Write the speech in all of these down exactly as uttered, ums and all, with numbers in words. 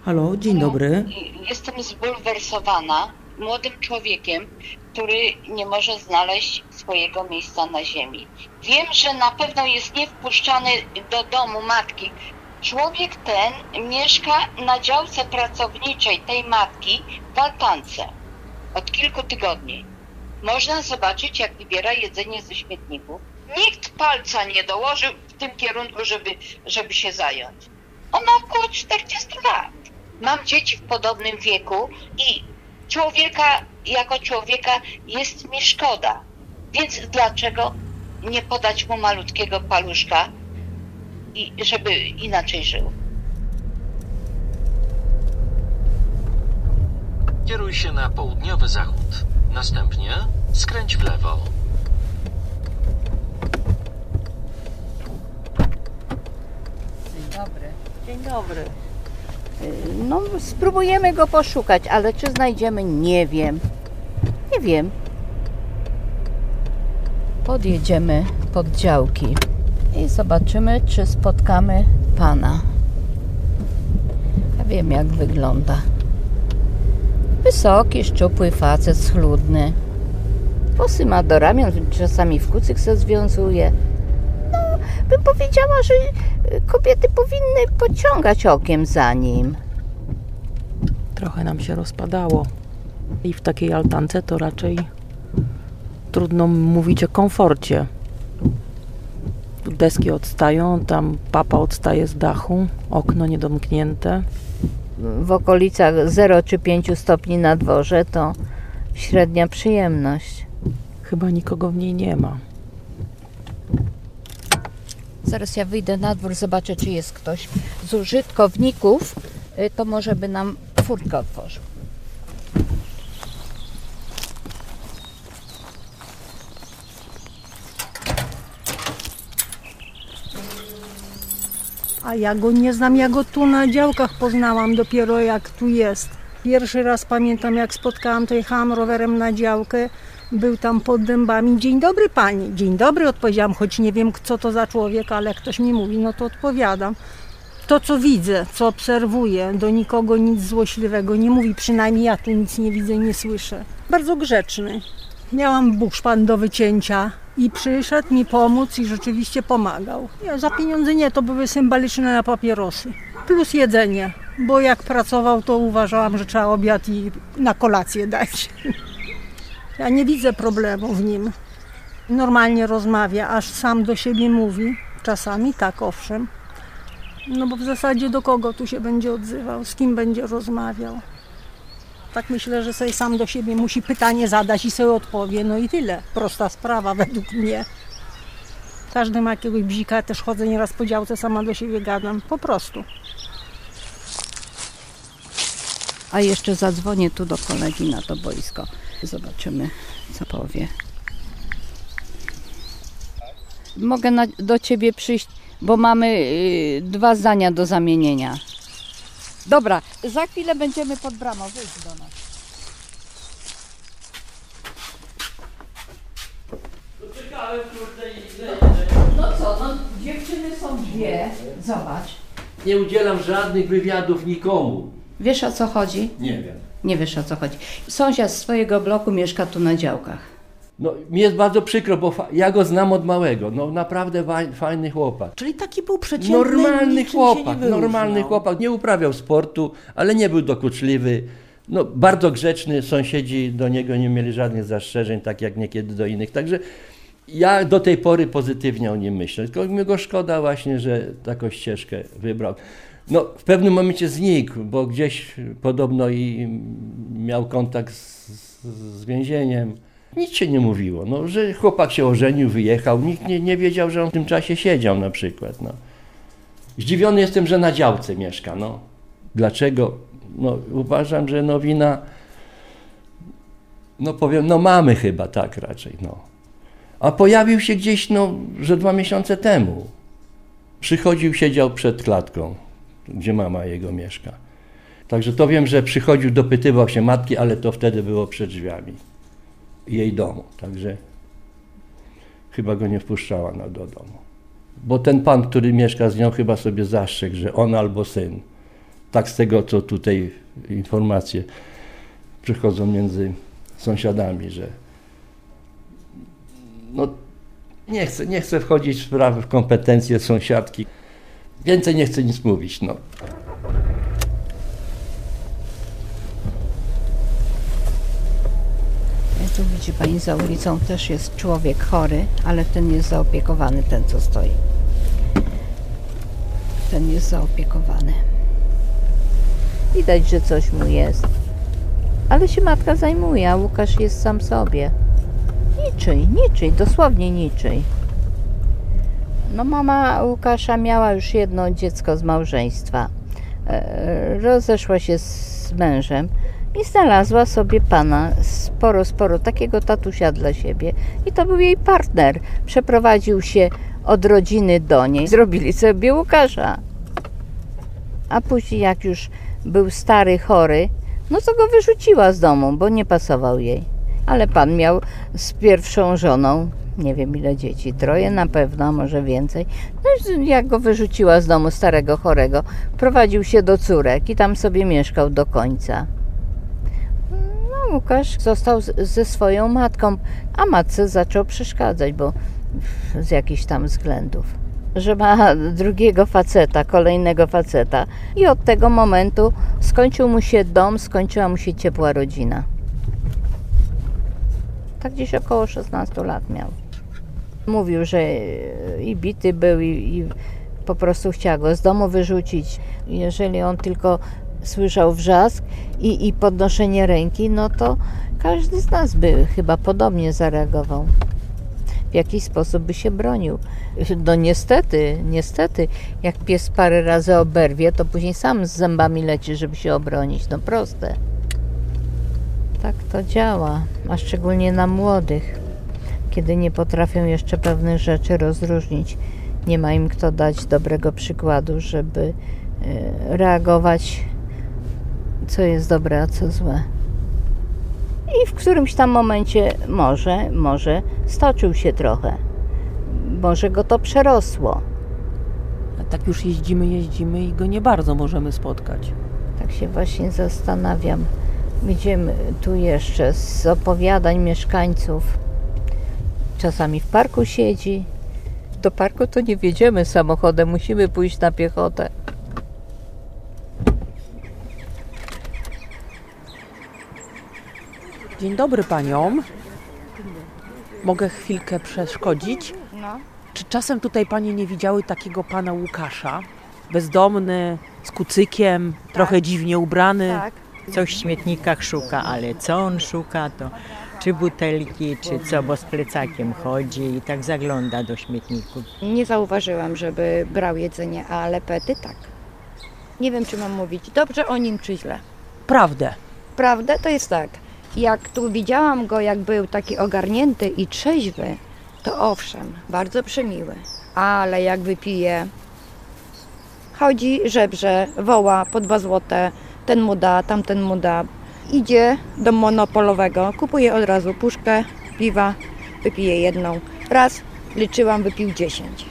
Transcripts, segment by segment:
Halo, dzień dobry. Jestem zbulwersowana młodym człowiekiem, który nie może znaleźć swojego miejsca na ziemi. Wiem, że na pewno jest niewpuszczany do domu matki. Człowiek ten mieszka na działce pracowniczej tej matki w altance od kilku tygodni. Można zobaczyć, jak wybiera jedzenie ze śmietników. Nikt palca nie dołożył w tym kierunku, żeby, żeby się zająć. On ma około czterdziestu lat. Mam dzieci w podobnym wieku i człowieka jako człowieka jest mi szkoda. Więc dlaczego nie podać mu malutkiego paluszka, i żeby inaczej żył? Kieruj się na południowy zachód. Następnie skręć w lewo. Dzień dobry. Dzień dobry. No, spróbujemy go poszukać, ale czy znajdziemy? Nie wiem. Nie wiem. Podjedziemy pod działki i zobaczymy, czy spotkamy pana. Ja wiem, jak wygląda. Wysoki, szczupły facet, schludny. Włosy ma do ramion, czasami w kucyk se związuje. No, bym powiedziała, że kobiety powinny pociągać okiem za nim. Trochę nam się rozpadało. I w takiej altance to raczej trudno mówić o komforcie. Deski odstają, tam papa odstaje z dachu, okno niedomknięte. W okolicach zero czy pięć stopni na dworze to średnia przyjemność. Chyba nikogo w niej nie ma. Zaraz ja wyjdę na dwór, zobaczę, czy jest ktoś z użytkowników, to może by nam furtkę otworzył. A ja go nie znam, ja go tu na działkach poznałam dopiero jak tu jest. Pierwszy raz pamiętam, jak spotkałam, to jechałam rowerem na działkę, był tam pod dębami. Dzień dobry pani, dzień dobry odpowiedziałam, choć nie wiem co to za człowiek, ale jak ktoś mi mówi, no to odpowiadam. To co widzę, co obserwuję, do nikogo nic złośliwego nie mówi, przynajmniej ja tu nic nie widzę, nie słyszę. Bardzo grzeczny. Miałam buszpan do wycięcia i przyszedł mi pomóc i rzeczywiście pomagał. Ja za pieniądze nie, to były symboliczne na papierosy. Plus jedzenie, bo jak pracował, to uważałam, że trzeba obiad i na kolację dać. Ja nie widzę problemu w nim. Normalnie rozmawia, aż sam do siebie mówi. Czasami tak, owszem. No bo w zasadzie do kogo tu się będzie odzywał, z kim będzie rozmawiał. Tak myślę, że sobie sam do siebie musi pytanie zadać i sobie odpowie. No i tyle. Prosta sprawa według mnie. Każdy ma jakiegoś bzika, też chodzę nieraz po działce, sama do siebie gadam. Po prostu. A jeszcze zadzwonię tu do kolegi na to boisko. Zobaczymy, co powie. Mogę na, do ciebie przyjść, bo mamy y, dwa zdania do zamienienia. Dobra, za chwilę będziemy pod bramą. Wyjdź do nas. To czekałem, kurde, i No co, no dziewczyny są dwie. Zobacz. nie udzielam żadnych wywiadów nikomu. Wiesz, o co chodzi? Nie wiem. Nie wiesz, o co chodzi. Sąsiad z swojego bloku mieszka tu na działkach. No, mi jest bardzo przykro, bo fa- ja go znam od małego. No naprawdę wa- fajny chłopak. Czyli taki był przeciętny, Normalny niczym się chłopak, nie normalny wyróżniał. chłopak. Nie uprawiał sportu, ale nie był dokuczliwy. No, bardzo grzeczny, sąsiedzi do niego nie mieli żadnych zastrzeżeń, tak jak niekiedy do innych. Także ja do tej pory pozytywnie o nim myślę. Tylko mi go szkoda właśnie, że taką ścieżkę wybrał. No, w pewnym momencie znikł, bo gdzieś podobno i miał kontakt z, z więzieniem. Nic się nie mówiło, no, że chłopak się ożenił, wyjechał. Nikt nie, nie wiedział, że on w tym czasie siedział na przykład. No. Zdziwiony jestem, że na działce mieszka. No. Dlaczego? No, uważam, że no wina, no powiem, no mamy chyba tak raczej. No. A pojawił się gdzieś, no, że dwa miesiące temu. Przychodził, siedział przed klatką, gdzie mama jego mieszka. Także to wiem, że przychodził, dopytywał się matki, ale to wtedy było przed drzwiami jej domu. Także chyba go nie wpuszczała na, do domu. Bo ten pan, który mieszka z nią, chyba sobie zastrzegł, że on albo syn Tak z tego, co tutaj informacje przychodzą między sąsiadami, że no nie chcę, nie chcę wchodzić w sprawy, w kompetencje sąsiadki. Więcej nie chcę nic mówić, no. Tu widzi pani, za ulicą też jest człowiek chory, ale ten jest zaopiekowany, ten co stoi. Ten jest zaopiekowany. Widać, że coś mu jest. Ale się matka zajmuje, a Łukasz jest sam sobie. Niczyj, niczyj, dosłownie niczyj. No mama Łukasza miała już jedno dziecko z małżeństwa. E, rozeszła się z mężem i znalazła sobie pana, sporo, sporo, takiego tatusia dla siebie. I to był jej partner. Przeprowadził się od rodziny do niej. Zrobili sobie Łukasza. A później jak już był stary, chory, no to go wyrzuciła z domu, bo nie pasował jej. Ale pan miał z pierwszą żoną, nie wiem ile dzieci, troje na pewno, a może więcej. No jak go wyrzuciła z domu starego, chorego, prowadził się do córek i tam sobie mieszkał do końca. No Łukasz został z, ze swoją matką, a matce zaczął przeszkadzać, bo z jakichś tam względów. Że ma drugiego faceta, kolejnego faceta i od tego momentu skończył mu się dom, skończyła mu się ciepła rodzina. Tak gdzieś około szesnastu lat miał. Mówił, że i bity był i, i po prostu chciała go z domu wyrzucić. Jeżeli on tylko słyszał wrzask i, i podnoszenie ręki, no to każdy z nas by chyba podobnie zareagował. W jakiś sposób by się bronił. No niestety, niestety, jak pies parę razy oberwie, to później sam z zębami leci, żeby się obronić. No proste. Tak to działa, a szczególnie na młodych, kiedy nie potrafią jeszcze pewnych rzeczy rozróżnić. Nie ma im kto dać dobrego przykładu, żeby reagować, co jest dobre, a co złe. I w którymś tam momencie może, może stoczył się trochę. Może go to przerosło. A tak już jeździmy, jeździmy i go nie bardzo możemy spotkać. Tak się właśnie zastanawiam, gdzie my tu jeszcze z opowiadań mieszkańców. Czasami w parku siedzi. Do parku to nie wjedziemy samochodem, musimy pójść na piechotę. Dzień dobry paniom. Mogę chwilkę przeszkodzić? No. Czy czasem tutaj panie nie widziały takiego pana Łukasza? Bezdomny, z kucykiem, tak. Trochę dziwnie ubrany. Tak. Coś w śmietnikach szuka, ale co on szuka, to czy butelki, czy co, bo z plecakiem chodzi i tak zagląda do śmietników. Nie zauważyłam, żeby brał jedzenie, ale pety tak. Nie wiem, czy mam mówić dobrze o nim, czy źle. Prawdę. Prawdę to jest tak. Jak tu widziałam go, jak był taki ogarnięty i trzeźwy, to owszem, bardzo przemiły. Ale jak wypije, chodzi, żebrze, woła po dwa złote, ten mu da, tamten mu da. Idzie do monopolowego, kupuje od razu puszkę piwa, wypije jedną. Raz liczyłam, wypił dziesięć.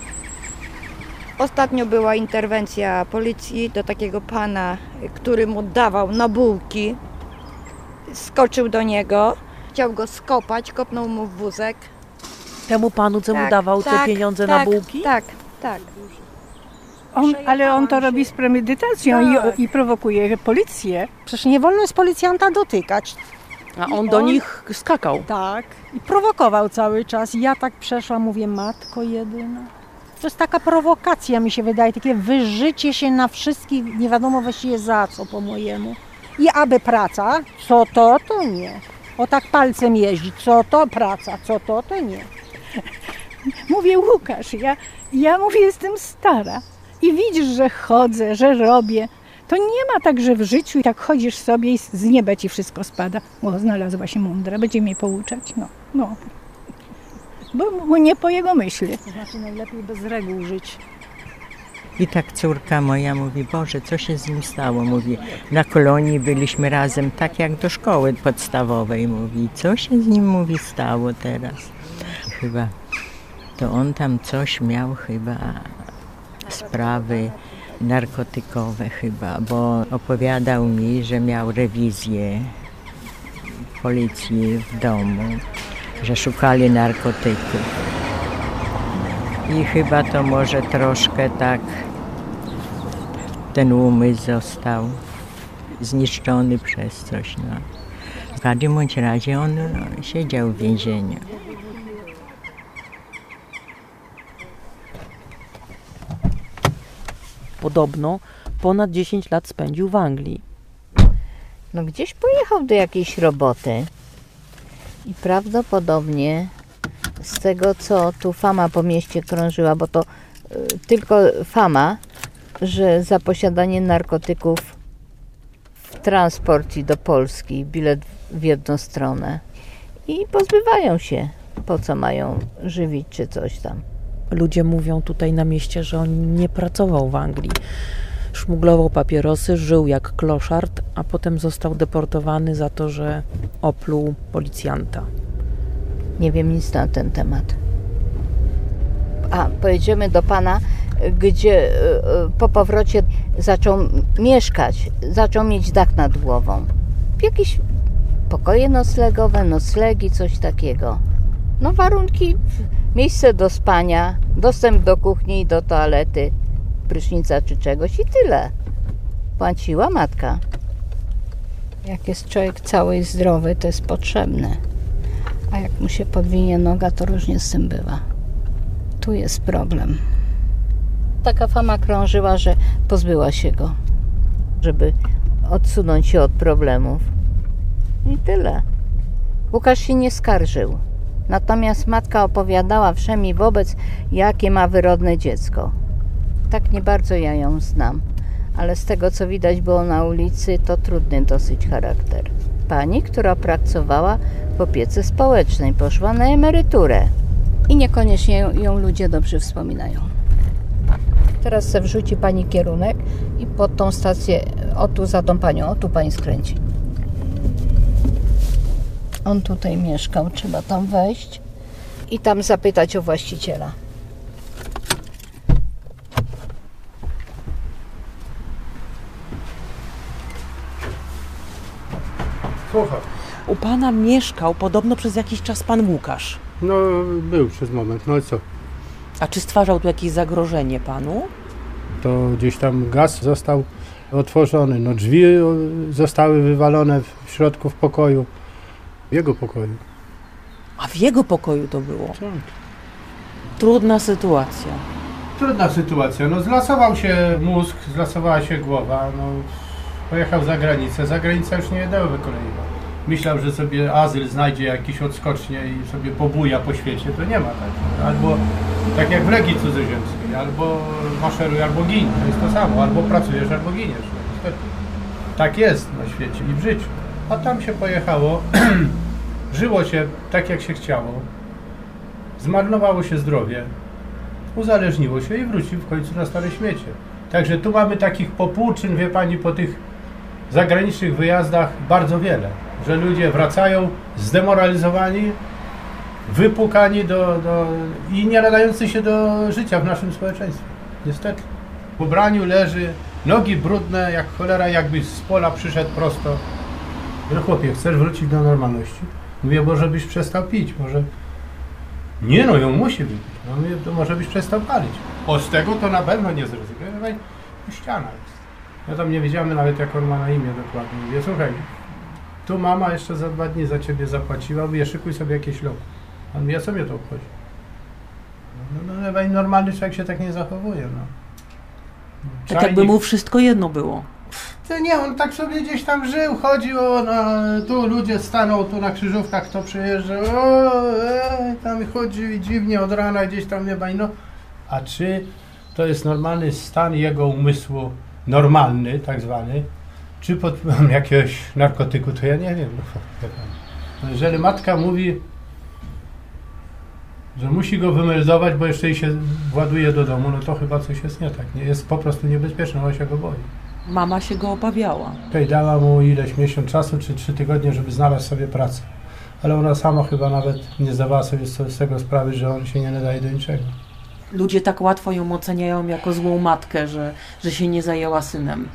Ostatnio była interwencja policji do takiego pana, który mu dawał na bułki. Skoczył do niego, chciał go skopać, kopnął mu w wózek. Temu panu, co tak, mu dawał tak, te pieniądze tak, na bułki? Tak, tak. On, ale on to robi z premedytacją tak. i, i prowokuje policję. Przecież nie wolno jest policjanta dotykać. A on I do on- nich skakał. Tak. I prowokował cały czas. Ja tak przeszłam, mówię, matko jedyna. To jest taka prowokacja, mi się wydaje, takie wyżycie się na wszystkich, nie wiadomo właściwie za co po mojemu. I aby praca, co to, to nie. O tak palcem jeździć, co to praca, co to, to nie. Mówię, Łukasz, ja, ja mówię, jestem stara i widzisz, że chodzę, że robię. To nie ma tak, że w życiu i tak chodzisz sobie i z nieba ci wszystko spada. O, znalazła się mądra, będzie mnie pouczać. No, no. Bo, bo nie po jego myśli. To znaczy najlepiej bez reguł żyć. I tak córka moja mówi, Boże, co się z nim stało? Mówi, na kolonii byliśmy razem, tak jak do szkoły podstawowej. Mówi, co się z nim, mówi, stało teraz? Chyba, to on tam coś miał chyba sprawy narkotykowe chyba, bo opowiadał mi, że miał rewizję policji w domu, że szukali narkotyków. I chyba to może troszkę tak ten umysł został zniszczony przez coś. No. W każdym bądź razie on siedział w więzieniu. Podobno ponad dziesięć lat spędził w Anglii. No gdzieś pojechał do jakiejś roboty i prawdopodobnie z tego, co tu fama po mieście krążyła, bo to y, tylko fama, że za posiadanie narkotyków w transporcie do Polski, bilet w jedną stronę i pozbywają się, po co mają żywić czy coś tam. Ludzie mówią tutaj na mieście, że on nie pracował w Anglii. Szmuglował papierosy, żył jak kloszard, a potem został deportowany za to, że opluł policjanta. Nie wiem nic na ten temat. A, pojedziemy do pana, gdzie po powrocie zaczął mieszkać, zaczął mieć dach nad głową. Jakieś pokoje noclegowe, noclegi, coś takiego. No warunki, miejsce do spania, dostęp do kuchni i do toalety, prysznica czy czegoś i tyle. Płaciła matka. Jak jest człowiek cały i zdrowy, to jest potrzebne. A jak mu się podwinie noga, to różnie z tym bywa. Tu jest problem. Taka fama krążyła, że pozbyła się go, żeby odsunąć się od problemów. I tyle. Łukasz się nie skarżył. Natomiast matka opowiadała wszem i wobec, jakie ma wyrodne dziecko. Tak nie bardzo ja ją znam, ale z tego, co widać było na ulicy, to trudny dosyć charakter. Pani, która pracowała w opiece społecznej, poszła na emeryturę i niekoniecznie ją, ją ludzie dobrze wspominają. Teraz se wrzuci pani kierunek i pod tą stację, o tu za tą panią, o tu pani skręci. On tutaj mieszkał, trzeba tam wejść i tam zapytać o właściciela. Słucham. U pana mieszkał podobno przez jakiś czas pan Łukasz. No, był przez moment, no i co? A czy stwarzał tu jakieś zagrożenie panu? To gdzieś tam gaz został otworzony, no drzwi zostały wywalone w środku w pokoju, w jego pokoju. A w jego pokoju to było? Tak. Trudna sytuacja. Trudna sytuacja, no zlasował się mózg, zlasowała się głowa, no pojechał za granicę, za granicę już nie jednego wykoleiła. Myślał, że sobie azyl znajdzie jakiś odskocznie i sobie pobuja po świecie, to nie ma tak. Albo tak jak w Legii Cudzoziemskiej, albo maszeruj, albo gin, to jest to samo, albo pracujesz, albo giniesz. No, niestety. Tak jest na świecie i w życiu. A tam się pojechało, żyło się tak jak się chciało, zmarnowało się zdrowie, uzależniło się i wrócił w końcu na stare śmiecie. Także tu mamy takich popłuczyn, wie pani, po tych zagranicznych wyjazdach bardzo wiele, że ludzie wracają zdemoralizowani, wypukani do, do, i nie nadający się do życia w naszym społeczeństwie. Niestety. W ubraniu leży, nogi brudne jak cholera, jakbyś z pola przyszedł prosto. No chłopie, chcesz wrócić do normalności? Mówię, bo żebyś przestał pić, może... Nie no, ją musi wypić. No mówię, to może byś przestał palić. O, z tego to na pewno nie zrezygnuje. Ściana jest. Ja tam nie wiedziałem nawet, jak on ma na imię dokładnie. Mówię, słuchaj, tu mama jeszcze za dwa dni za ciebie zapłaciła, mówię, szykuj sobie jakieś loko. A on mówi, a co mnie to obchodzi? No, no, no normalny człowiek się tak nie zachowuje, no. Tak Czajnik... jakby mu wszystko jedno było. To nie, on tak sobie gdzieś tam żył, chodził, no, tu ludzie staną, tu na krzyżówkach kto przyjeżdża, o, e, tam chodził i dziwnie od rana gdzieś tam nie baj, no. A czy to jest normalny stan jego umysłu, normalny tak zwany, czy pod wpływem jakiegoś narkotyku, to ja nie wiem. No, jeżeli matka mówi, że musi go wymeldować, bo jeszcze jej się właduje do domu, no to chyba coś jest nie tak. Nie, jest po prostu niebezpieczne, ona się go boi. Mama się go obawiała. Tutaj dała mu ileś miesiąc czasu, czy trzy tygodnie, żeby znalazł sobie pracę. Ale ona sama chyba nawet nie zdawała sobie z tego sprawy, że on się nie nadaje do niczego. Ludzie tak łatwo ją oceniają jako złą matkę, że, że się nie zajęła synem.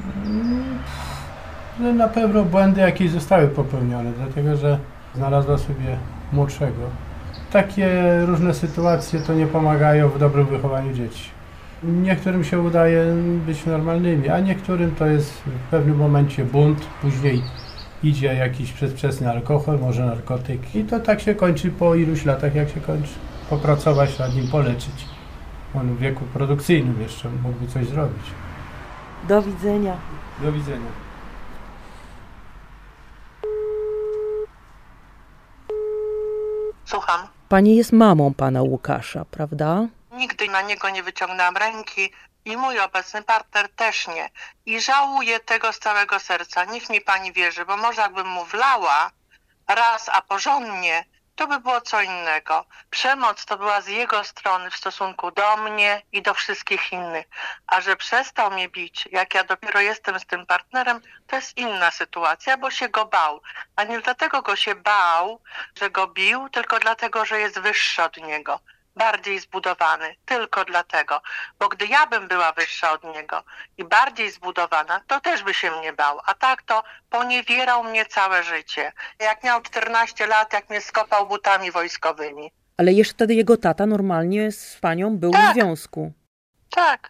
No, na pewno błędy jakieś zostały popełnione, dlatego że znalazła sobie młodszego. Takie różne sytuacje to nie pomagają w dobrym wychowaniu dzieci. Niektórym się udaje być normalnymi, a niektórym to jest w pewnym momencie bunt, później idzie jakiś przedwczesny alkohol, może narkotyk i to tak się kończy po iluś latach, jak się kończy. Popracować nad nim, poleczyć. On w wieku produkcyjnym jeszcze mógłby coś zrobić. Do widzenia. Do widzenia. Słucham. Pani jest mamą pana Łukasza, prawda? Nigdy na niego nie wyciągnęłam ręki i mój obecny partner też nie. I żałuję tego z całego serca. Niech mi pani wierzy, bo może jakbym mu wlała raz, a porządnie, to by było co innego. Przemoc to była z jego strony w stosunku do mnie i do wszystkich innych. A że przestał mnie bić, jak ja dopiero jestem z tym partnerem, to jest inna sytuacja, bo się go bał. A nie dlatego go się bał, że go bił, tylko dlatego, że jest wyższy od niego. Bardziej zbudowany, tylko dlatego. Bo gdy ja bym była wyższa od niego i bardziej zbudowana, to też by się mnie bał. A tak to poniewierał mnie całe życie. Jak miał czternaście lat, jak mnie skopał butami wojskowymi. Ale jeszcze wtedy jego tata normalnie z panią był Tak. w związku. Tak.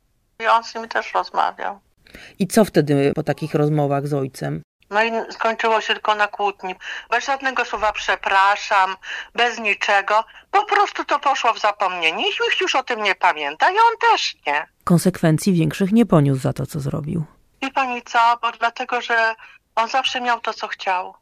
I on z nim też rozmawiał. I co wtedy po takich rozmowach z ojcem? No i skończyło się tylko na kłótni. Bez żadnego słowa przepraszam, bez niczego. Po prostu to poszło w zapomnienie. I nikt już o tym nie pamięta i on też nie. Konsekwencji większych nie poniósł za to, co zrobił. Wie pani co? Bo dlatego, że on zawsze miał to, co chciał.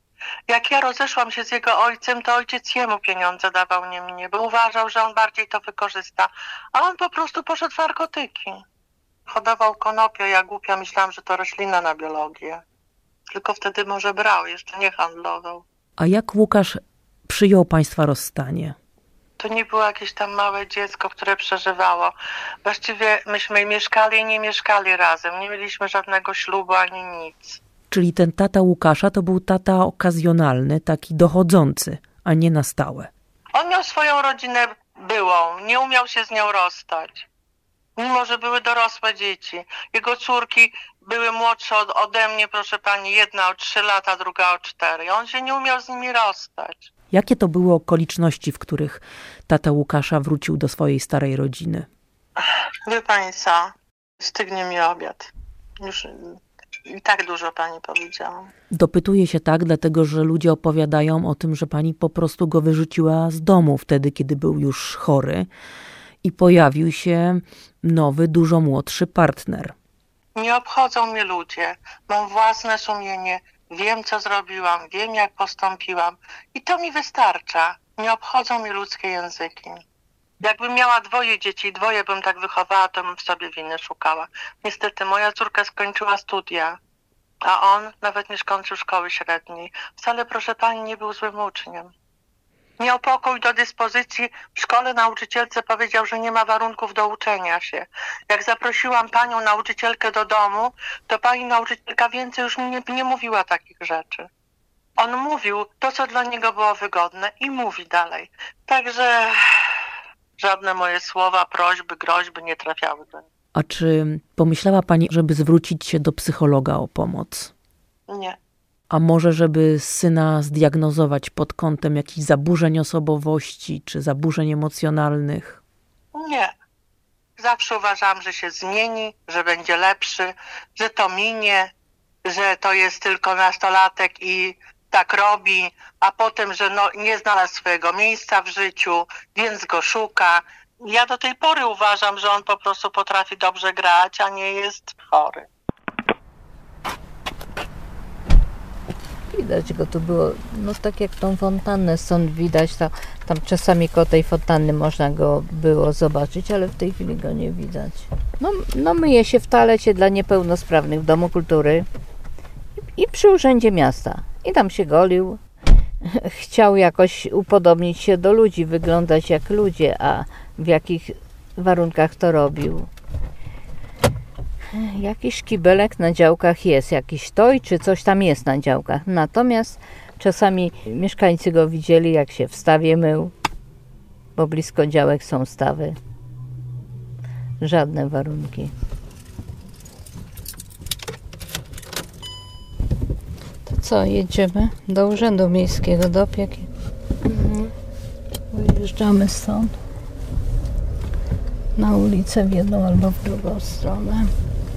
Jak ja rozeszłam się z jego ojcem, to ojciec jemu pieniądze dawał, nie mnie, bo uważał, że on bardziej to wykorzysta. A on po prostu poszedł w narkotyki. Hodował konopie, ja głupia myślałam, że to roślina na biologię. Tylko wtedy może brał, jeszcze nie handlował. A jak Łukasz przyjął państwa rozstanie? To nie było jakieś tam małe dziecko, które przeżywało. Właściwie myśmy mieszkali i nie mieszkali razem. Nie mieliśmy żadnego ślubu ani nic. Czyli ten tata Łukasza to był tata okazjonalny, taki dochodzący, a nie na stałe. On miał swoją rodzinę byłą, nie umiał się z nią rozstać. Mimo że były dorosłe dzieci. Jego córki były młodsze od, ode mnie, proszę pani, jedna o trzy lata, druga o cztery. On się nie umiał z nimi rozstać. Jakie to były okoliczności, w których tata Łukasza wrócił do swojej starej rodziny? Wie pani co? Stygnie mi obiad. Już i tak dużo pani powiedziałam. Dopytuję się tak, dlatego że ludzie opowiadają o tym, że pani po prostu go wyrzuciła z domu wtedy, kiedy był już chory i pojawił się nowy, dużo młodszy partner. Nie obchodzą mnie ludzie. Mam własne sumienie. Wiem, co zrobiłam. Wiem, jak postąpiłam. I to mi wystarcza. Nie obchodzą mnie ludzkie języki. Jakbym miała dwoje dzieci, dwoje bym tak wychowała, to bym w sobie winy szukała. Niestety moja córka skończyła studia, a on nawet nie skończył szkoły średniej. Wcale, proszę pani, nie był złym uczniem. Miał pokój do dyspozycji. W szkole nauczycielce powiedział, że nie ma warunków do uczenia się. Jak zaprosiłam panią nauczycielkę do domu, to pani nauczycielka więcej już mi nie, nie mówiła takich rzeczy. On mówił to, co dla niego było wygodne i mówi dalej. Także żadne moje słowa, prośby, groźby nie trafiały do niego. A czy pomyślała pani, żeby zwrócić się do psychologa o pomoc? Nie. A może, żeby syna zdiagnozować pod kątem jakichś zaburzeń osobowości czy zaburzeń emocjonalnych? Nie. Zawsze uważałam, że się zmieni, że będzie lepszy, że to minie, że to jest tylko nastolatek i tak robi, a potem, że no, nie znalazł swojego miejsca w życiu, więc go szuka. Ja do tej pory uważam, że on po prostu potrafi dobrze grać, a nie jest chory. Widać go tu było, no tak jak tą fontannę stąd widać, tam, tam czasami koło tej fontanny można go było zobaczyć, ale w tej chwili go nie widać. No, no myje się w toalecie dla niepełnosprawnych w Domu Kultury i, i przy Urzędzie Miasta. I tam się golił. Chciał jakoś upodobnić się do ludzi, wyglądać jak ludzie, a w jakich warunkach to robił. Jakiś kibelek na działkach jest, jakiś toj czy coś tam jest na działkach. Natomiast czasami mieszkańcy go widzieli, jak się w stawie mył. bo blisko działek są stawy. Żadne warunki. To co, jedziemy do Urzędu Miejskiego, do opieki. Mhm. Wyjeżdżamy stąd na ulicę w jedną albo w drugą stronę.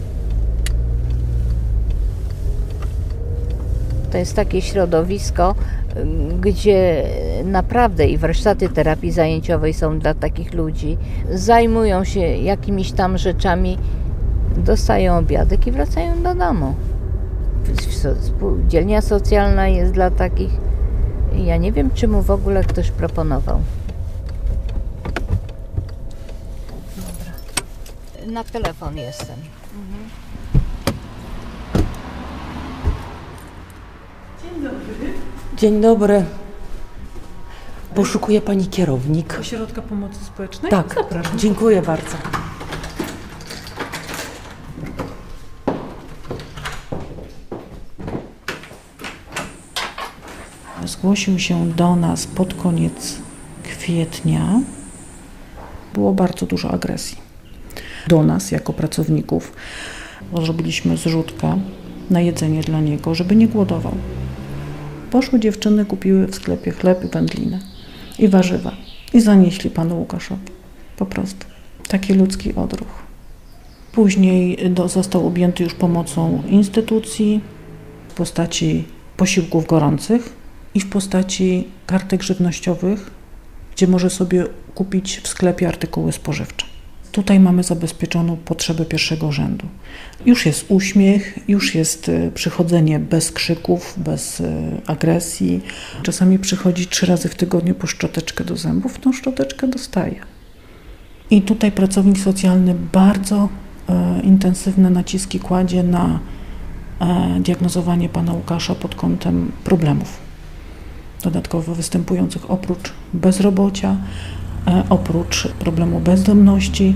To jest takie środowisko, gdzie naprawdę i warsztaty terapii zajęciowej są dla takich ludzi. Zajmują się jakimiś tam rzeczami, dostają obiadek i wracają do domu. Spółdzielnia socjalna jest dla takich. Ja nie wiem, czy mu w ogóle ktoś proponował. Dobra. Na telefon jestem. Mhm. Dzień dobry. Dzień dobry. Poszukuje pani kierownik. Ośrodka Pomocy Społecznej? Tak, zapraszam. Dziękuję bardzo. Zgłosił się do nas pod koniec kwietnia. Było bardzo dużo agresji. Do nas, jako pracowników, zrobiliśmy zrzutkę na jedzenie dla niego, żeby nie głodował. Poszły dziewczyny, kupiły w sklepie chleb i wędlinę i warzywa i zanieśli panu Łukaszowi. Po prostu. Taki ludzki odruch. Później do, został objęty już pomocą instytucji w postaci posiłków gorących i w postaci kartek żywnościowych, gdzie może sobie kupić w sklepie artykuły spożywcze. Tutaj mamy zabezpieczoną potrzebę pierwszego rzędu. Już jest uśmiech, już jest przychodzenie bez krzyków, bez agresji. Czasami przychodzi trzy razy w tygodniu po szczoteczkę do zębów, tą szczoteczkę dostaje. I tutaj pracownik socjalny bardzo e, intensywne naciski kładzie na e, diagnozowanie pana Łukasza pod kątem problemów dodatkowo występujących oprócz bezrobocia, e, oprócz problemu bezdomności.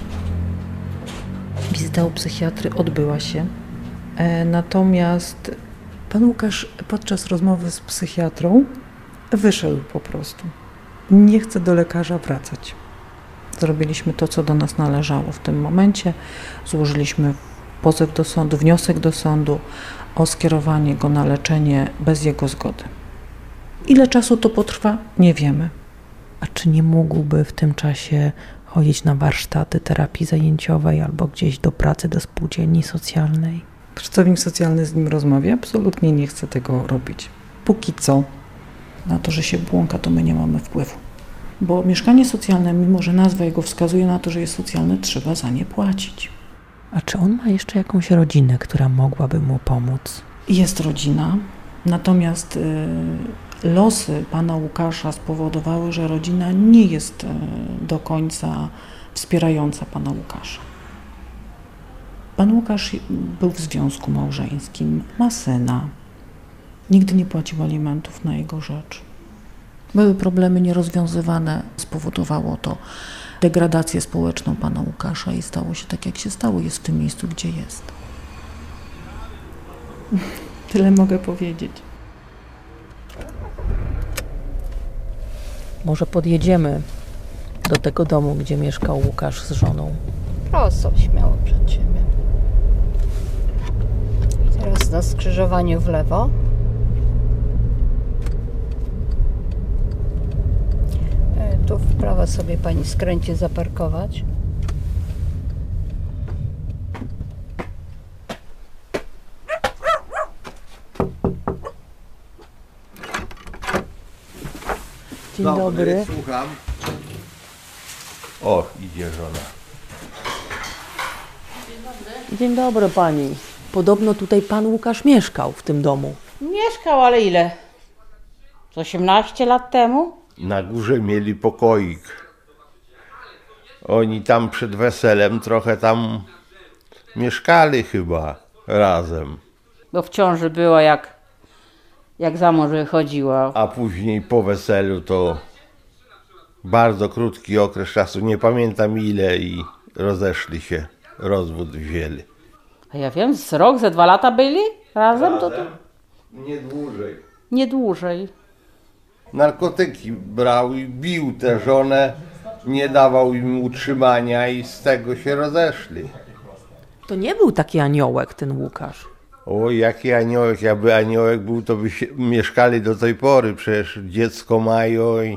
Wizyta u psychiatry odbyła się, e, natomiast pan Łukasz podczas rozmowy z psychiatrą wyszedł po prostu. Nie chce do lekarza wracać. Zrobiliśmy to, co do nas należało w tym momencie. Złożyliśmy pozew do sądu, wniosek do sądu o skierowanie go na leczenie bez jego zgody. Ile czasu to potrwa? Nie wiemy. A czy nie mógłby w tym czasie chodzić na warsztaty terapii zajęciowej albo gdzieś do pracy, do spółdzielni socjalnej? Pracownik socjalny z nim rozmawia, absolutnie nie chce tego robić. Póki co, na to, że się błąka, to my nie mamy wpływu. Bo mieszkanie socjalne, mimo że nazwa jego wskazuje na to, że jest socjalne, trzeba za nie płacić. A czy on ma jeszcze jakąś rodzinę, która mogłaby mu pomóc? Jest rodzina, natomiast y, losy pana Łukasza spowodowały, że rodzina nie jest y, do końca wspierająca pana Łukasza. Pan Łukasz był w związku małżeńskim, ma syna. Nigdy nie płacił alimentów na jego rzecz. Były problemy nierozwiązywane, spowodowało to degradację społeczną pana Łukasza i stało się tak, jak się stało. Jest w tym miejscu, gdzie jest. Tyle mogę powiedzieć. Może podjedziemy do tego domu, gdzie mieszkał Łukasz z żoną. Prosto, śmiało przed siebie. Teraz na skrzyżowaniu w lewo. Tu w prawo sobie pani skręci zaparkować. Dzień dobry. dobry. Słucham. O, idzie żona. Dzień dobry. Dzień dobry pani. Podobno tutaj pan Łukasz mieszkał w tym domu. Mieszkał, ale ile? Z osiemnaście lat temu? Na górze mieli pokoik. Oni tam przed weselem trochę tam mieszkali chyba razem. Bo w ciąży była jak, jak za mąż wychodziła. A później po weselu to bardzo krótki okres czasu, nie pamiętam ile, i rozeszli się, rozwód wzięli. A ja wiem, z rok, ze dwa lata byli razem? razem? To, to... Nie dłużej. Nie dłużej. narkotyki brał i bił tę żonę, nie dawał im utrzymania i z tego się rozeszli. To nie był taki aniołek ten Łukasz. O, jaki aniołek, jakby aniołek był, to by się, mieszkali do tej pory, przecież dziecko mają i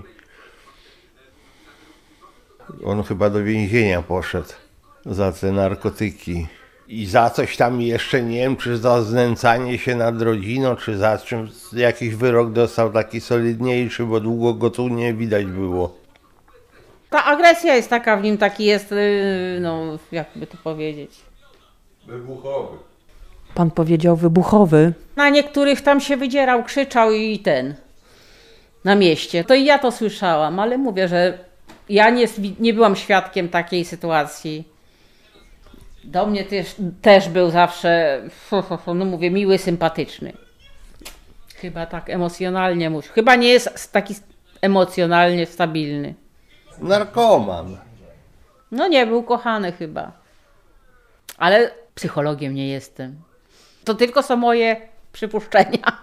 on chyba do więzienia poszedł za te narkotyki. I za coś tam jeszcze, nie wiem, czy za znęcanie się nad rodziną, czy za czym jakiś wyrok dostał taki solidniejszy, bo długo go tu nie widać było. Ta agresja jest taka w nim, taki jest, no jakby to powiedzieć. Wybuchowy. Pan powiedział wybuchowy. Na niektórych tam się wydzierał, krzyczał i ten, na mieście. To i ja to słyszałam, ale mówię, że ja nie, nie byłam świadkiem takiej sytuacji. Do mnie też, też był zawsze, no mówię, miły, sympatyczny. Chyba tak emocjonalnie musi. Chyba nie jest taki emocjonalnie stabilny. Narkoman. No nie, był kochany chyba. Ale psychologiem nie jestem. To tylko są moje przypuszczenia.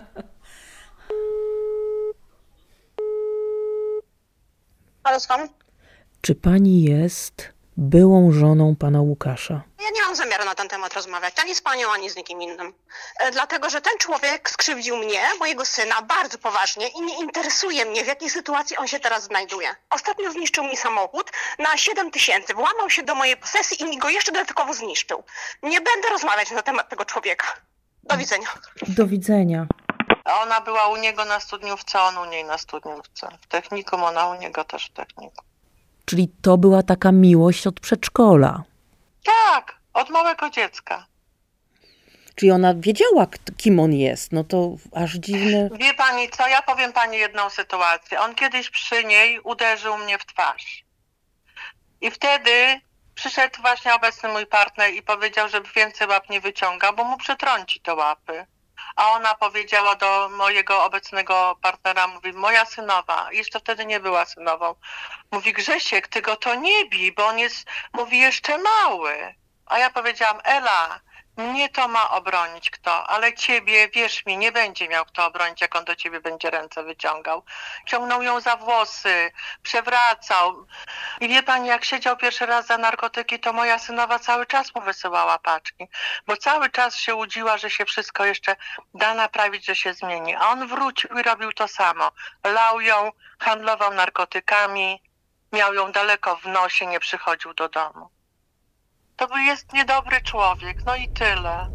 Ale skąd? Czy pani jest byłą żoną pana Łukasza? Ja nie mam zamiaru na ten temat rozmawiać, ani z panią, ani z nikim innym. E, dlatego, że ten człowiek skrzywdził mnie, mojego syna, bardzo poważnie i nie interesuje mnie, w jakiej sytuacji on się teraz znajduje. Ostatnio zniszczył mi samochód na siedem tysięcy, włamał się do mojej posesji i mi go jeszcze dodatkowo zniszczył. Nie będę rozmawiać na temat tego człowieka. Do widzenia. Do widzenia. A ona była u niego na studniówce, on u niej na studniówce. W technikum, ona u niego też w technikum. Czyli to była taka miłość od przedszkola. Tak, od małego dziecka. Czyli ona wiedziała, kim on jest. No to aż dziwne. Wie pani co, ja powiem pani jedną sytuację. On kiedyś przy niej uderzył mnie w twarz. I wtedy przyszedł właśnie obecny mój partner i powiedział, żeby więcej łap nie wyciągał, bo mu przetrąci te łapy. A ona powiedziała do mojego obecnego partnera, mówi, moja synowa, jeszcze wtedy nie była synową, mówi, Grzesiek, ty go to nie bij, bo on jest, mówi, jeszcze mały. A ja powiedziałam, Ela, mnie to ma obronić kto, ale ciebie, wierz mi, nie będzie miał kto obronić, jak on do ciebie będzie ręce wyciągał. Ciągnął ją za włosy, przewracał. I wie pani, jak siedział pierwszy raz za narkotyki, to moja synowa cały czas mu wysyłała paczki, bo cały czas się łudziła, że się wszystko jeszcze da naprawić, że się zmieni. A on wrócił i robił to samo. Lał ją, handlował narkotykami, miał ją daleko w nosie, nie przychodził do domu. To jest niedobry człowiek, no i tyle.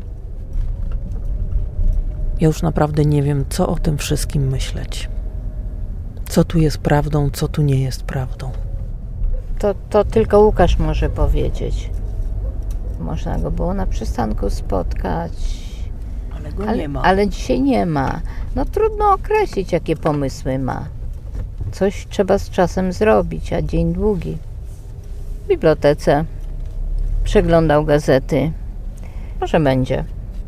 Ja już naprawdę nie wiem, co o tym wszystkim myśleć. Co tu jest prawdą, co tu nie jest prawdą. To, to tylko Łukasz może powiedzieć. Można go było na przystanku spotkać. Ale go ale, nie ma. Ale dzisiaj nie ma. No trudno określić, jakie pomysły ma. Coś trzeba z czasem zrobić, a dzień długi. W bibliotece przeglądał gazety. Może będzie.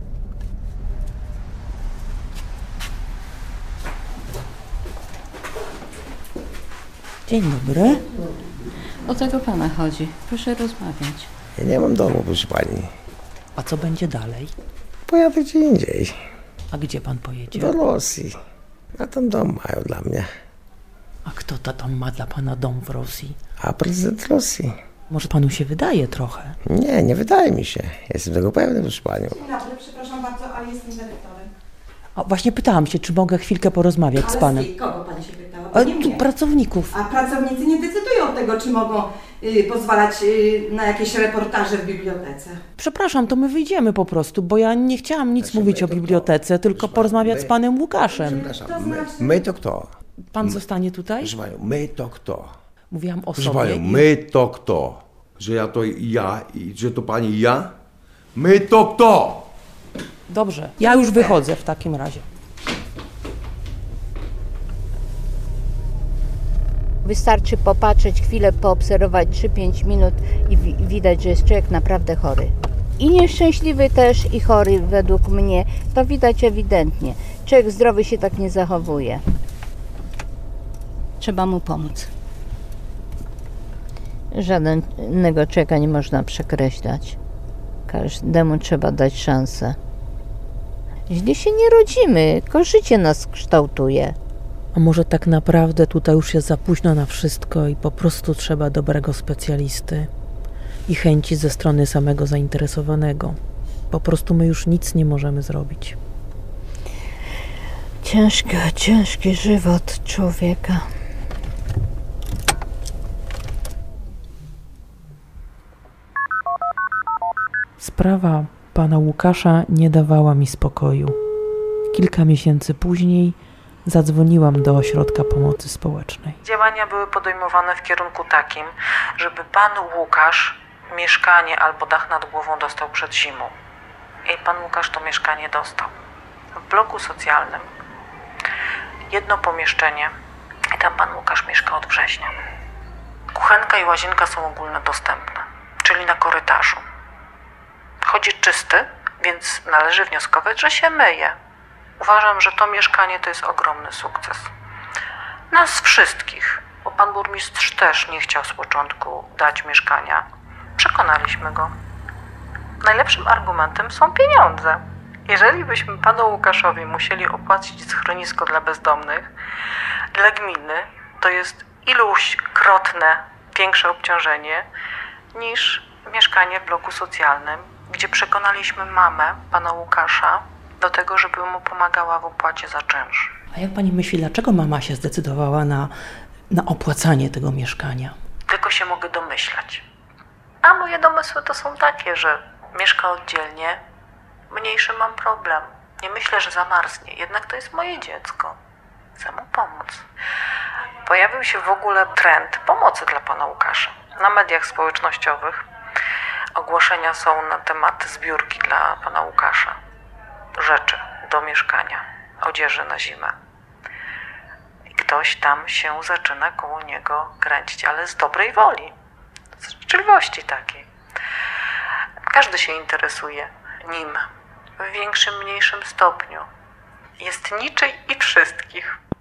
Dzień dobry. O tego pana chodzi. Proszę rozmawiać. Ja nie mam domu, proszę pani. A co będzie dalej? Pojadę gdzie indziej. A gdzie pan pojedzie? Do Rosji. A tam dom mają dla mnie. A kto to tam ma dla pana dom w Rosji? A prezydent Rosji. Może panu się wydaje trochę? Nie, nie wydaje mi się. Jestem tego pewny, proszę panią. Dzień dobry, przepraszam bardzo, ale jestem dyrektorem. A właśnie pytałam się, czy mogę chwilkę porozmawiać ale z panem. z kogo pani się pytała? A, Nie tu mnie. pracowników. A pracownicy nie decydują tego, czy mogą y, pozwalać y, na jakieś reportaże w bibliotece. Przepraszam, to my wyjdziemy po prostu, bo ja nie chciałam nic Znaczy, mówić o to bibliotece, tylko proszę porozmawiać my- z panem Łukaszem. Przepraszam, my, my to kto? Pan zostanie tutaj? Proszę panią, my to kto? Mówiłam o Proszę sobie. panią, i- my to kto? Że ja to ja i że to pani ja? My to kto? Dobrze, ja już wychodzę w takim razie. Wystarczy popatrzeć, chwilę poobserwować, trzy pięć minut i wi- widać, że jest człowiek naprawdę chory. I nieszczęśliwy też, i chory według mnie. To widać ewidentnie. Człowiek zdrowy się tak nie zachowuje. Trzeba mu pomóc. Żadnego człowieka nie można przekreślać. Każdemu trzeba dać szansę. Źle się nie rodzimy, tylko życie nas kształtuje. A może tak naprawdę tutaj już jest za późno na wszystko i po prostu trzeba dobrego specjalisty i chęci ze strony samego zainteresowanego. Po prostu my już nic nie możemy zrobić. Ciężki, ciężki żywot człowieka. Sprawa pana Łukasza nie dawała mi spokoju. Kilka miesięcy później zadzwoniłam do ośrodka pomocy społecznej. Działania były podejmowane w kierunku takim, żeby pan Łukasz mieszkanie albo dach nad głową dostał przed zimą. I pan Łukasz to mieszkanie dostał. W bloku socjalnym. Jedno pomieszczenie i tam pan Łukasz mieszka od września. Kuchenka i łazienka są ogólnodostępne, czyli na korytarzu. Chodzi czysty, więc należy wnioskować, że się myje. Uważam, że to mieszkanie to jest ogromny sukces. Nas wszystkich, bo pan burmistrz też nie chciał z początku dać mieszkania. Przekonaliśmy go. Najlepszym argumentem są pieniądze. Jeżeli byśmy panu Łukaszowi musieli opłacić schronisko dla bezdomnych, dla gminy to jest iluśkrotne większe obciążenie niż mieszkanie w bloku socjalnym, gdzie przekonaliśmy mamę pana Łukasza do tego, żeby mu pomagała w opłacie za czynsz. A jak pani myśli, dlaczego mama się zdecydowała na, na opłacanie tego mieszkania? Tylko się mogę domyślać. A moje domysły to są takie, że mieszka oddzielnie, mniejszy mam problem. Nie myślę, że zamarznie, jednak to jest moje dziecko. Chcę mu pomóc. Pojawił się w ogóle trend pomocy dla pana Łukasza. Na mediach społecznościowych ogłoszenia są na temat zbiórki dla pana Łukasza. Rzeczy do mieszkania, odzieży na zimę. I ktoś tam się zaczyna koło niego kręcić, ale z dobrej woli, z życzliwości takiej. Każdy się interesuje nim w większym, mniejszym stopniu. Jest niczyj i wszystkich.